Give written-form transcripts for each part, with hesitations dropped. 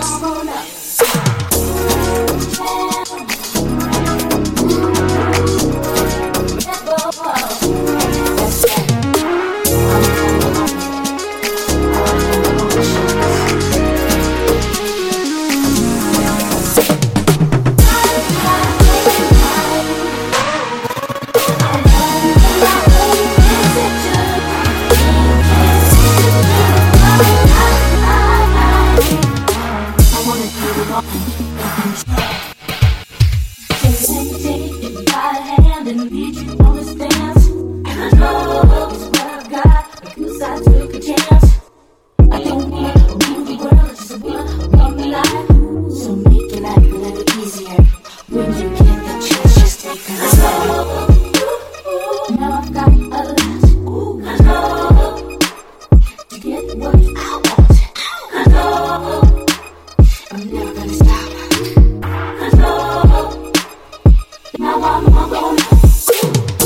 Now I'm gonna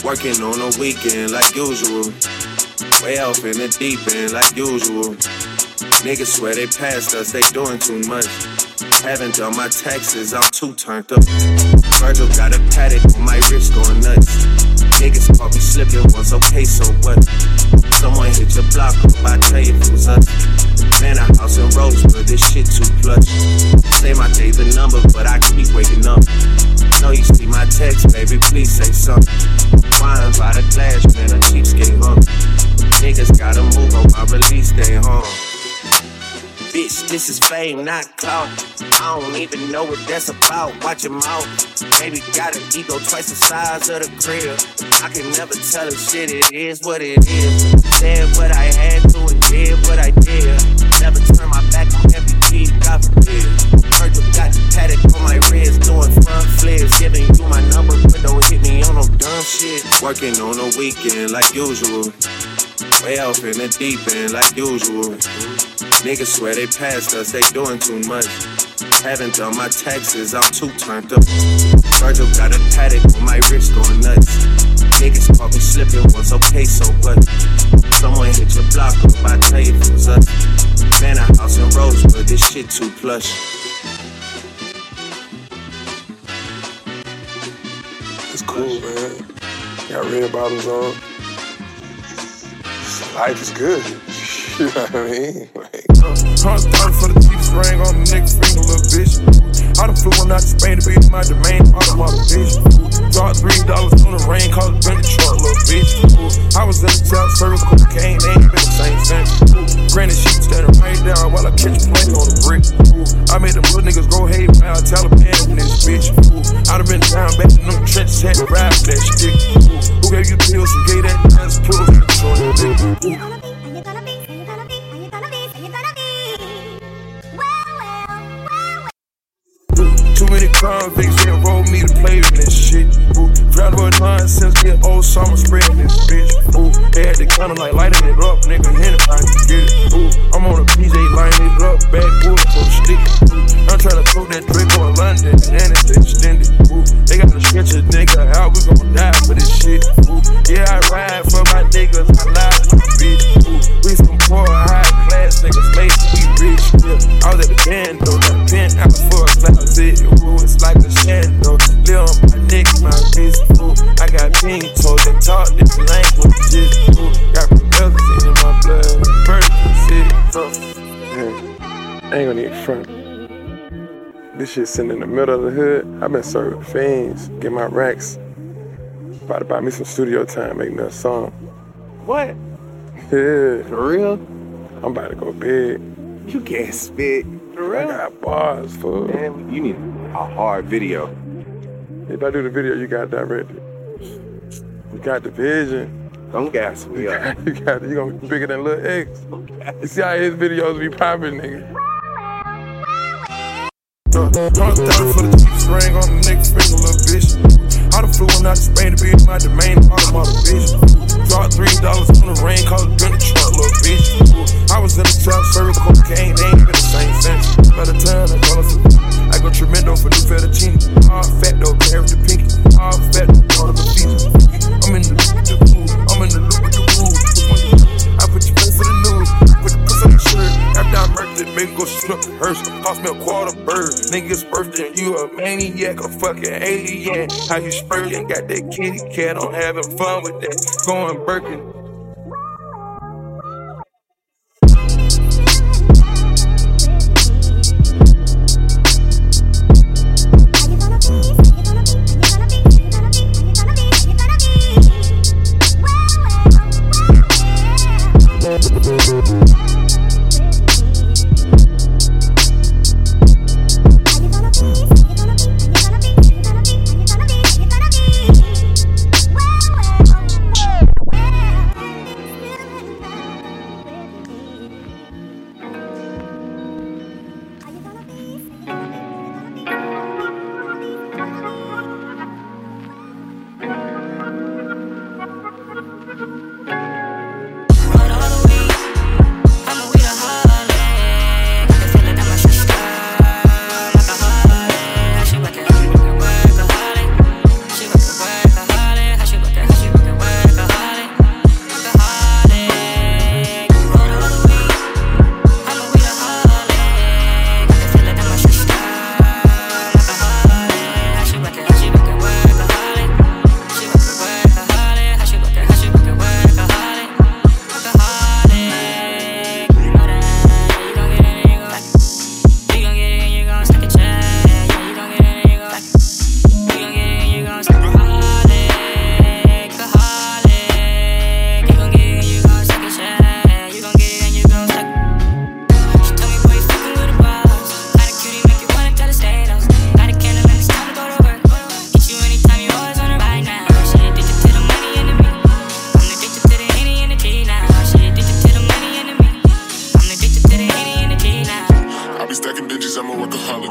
Working on a weekend like usual. Way off in the deep end like usual. Niggas swear they passed us, they doing too much. Haven't done my taxes, I'm too turned up. Virgil got a paddock on my wrist going nuts. Niggas caught me slipping once, okay, so what? Someone hit your block up, I tell you it was us. Man, a house in Rosewood, this shit too plush. Say my day's a number, but I keep waking up. Know you see my text, baby, please say something. Wine by the glass, man, a cheapskate, huh? Niggas gotta move on my release day, huh? Bitch, this is fame, not clout. I don't even know what that's about. Watch your mouth. Baby got an ego twice the size of the crib. I can never tell a shit, it is what it is. Said what I had to and did what I did. Never turn my back on MVP, God forbid. Virgil got the paddock on my wrist, doing front flips. Giving you my number, but don't hit me on no dumb shit. Working on a weekend like usual. Way off in the deep end like usual. Niggas swear they passed us, they doing too much. Haven't done my taxes, I'm too turned up. Virgil got a paddock on my wrist going nuts. Niggas caught me slipping once, okay, so what? Someone hit your block up, I tell you it was us. Man, a house in Rosewood, this shit too plush. It's cool, man. Got red bottoms on. Life is good. You know what I mean? $100 for the cheapest ring on the next finger, little bitch. I done flew one out to Spain to be my domain, all of my bitch. Dropped $3 on the rain, called it been the truck, little bitch. I was in the top service, cocaine, ain't been the same thing. Granny, she standing right down while I catch a plane on the brick. I made them little niggas go haywire, Taliban in this bitch. I done been down back in them trenches, had to ride that shit. Who gave you pills, who gave that ass pills, on your dick. Too many convicts that rolled me to play with this shit. Drowned about nonsense, get old summer spreading this bitch. They had the counter like lighting it up, nigga, any time you get it. I'm on a PJ lighting it up, backwood for the stick. I'm trying to throw that Drake on London, and it's extended. They got to sketch a nigga out, we gon' die for this shit. Yeah, I ride for my niggas, I lie for the bitch. We some poor, high class niggas, make we rich. Yeah, I was at the bando, got a penthouse for a closet. It's like a shadow, live on my neck, my wrist. I got pink toes, they talk different languages. Got propellers in my blood, I ain't gonna need front. This shit sitting in the middle of the hood. I've been serving fiends, get my racks. About to buy me some studio time, make me a song. What? Yeah. For real? I'm about to go big. You can't spit. For real? I got bars, fool. Man, you need a hard video. If I do the video, you got directed. You got the vision. Don't gas me up. You gonna be bigger than Lil X. You see how his videos be popping, nigga. $100 for the cheapest ring on the next finger, little bitch. I done flew one out to Spain to be my domain, all of my bitch. Dropped $3 on the rain, called it been the truck, little bitch. I was in the top service, cocaine, ain't been the same since. By the time I call it, I go tremendo for new fettuccine. All fat though, carrot the pinky. All fat, all of the features. I'm in the pool, I'm in the loop with the pool. I put your face in the news, put the puss on the shirt. After I murked it, make go slip the hearse. Cost me a quarter bird. Nigga's birthday, you a maniac, a fucking alien. How you spurting, got that kitty cat, I'm having fun with that. Going Birkin.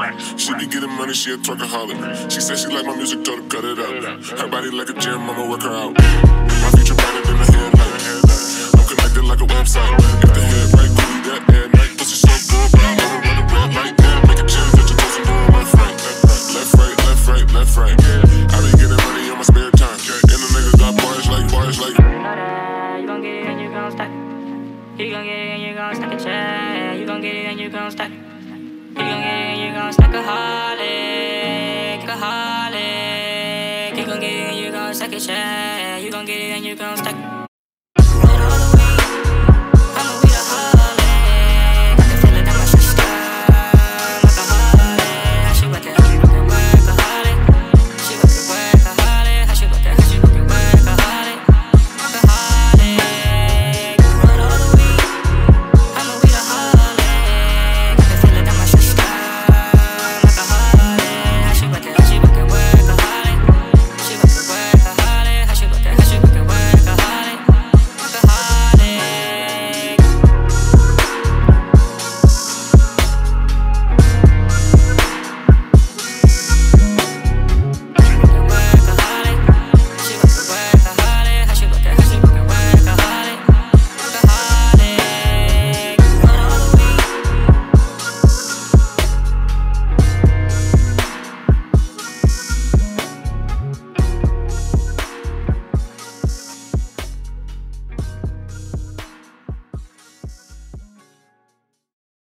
She be getting money, she a twerkaholic. She said she like my music, told her cut it out. Her body like a gym, I'ma work her out. My future brighter than the headlight. I'm connected like a website. If the head right, coolie that at night. Pussy so good, but I'm gonna run the red light. Make a chance that you doesn't do left right. Left right, left right, left right. I be getting money on my spare time. And the nigga got bars like. You gon' get it and you gon' stack it. You gon' get it and you gon' stack a check. You gon' get it and you gon' stack it. You gon' get it and you gon' stack a holic, a holic. You gon' get it and you gon' stack a check. You gon' get it and you gon' stack it.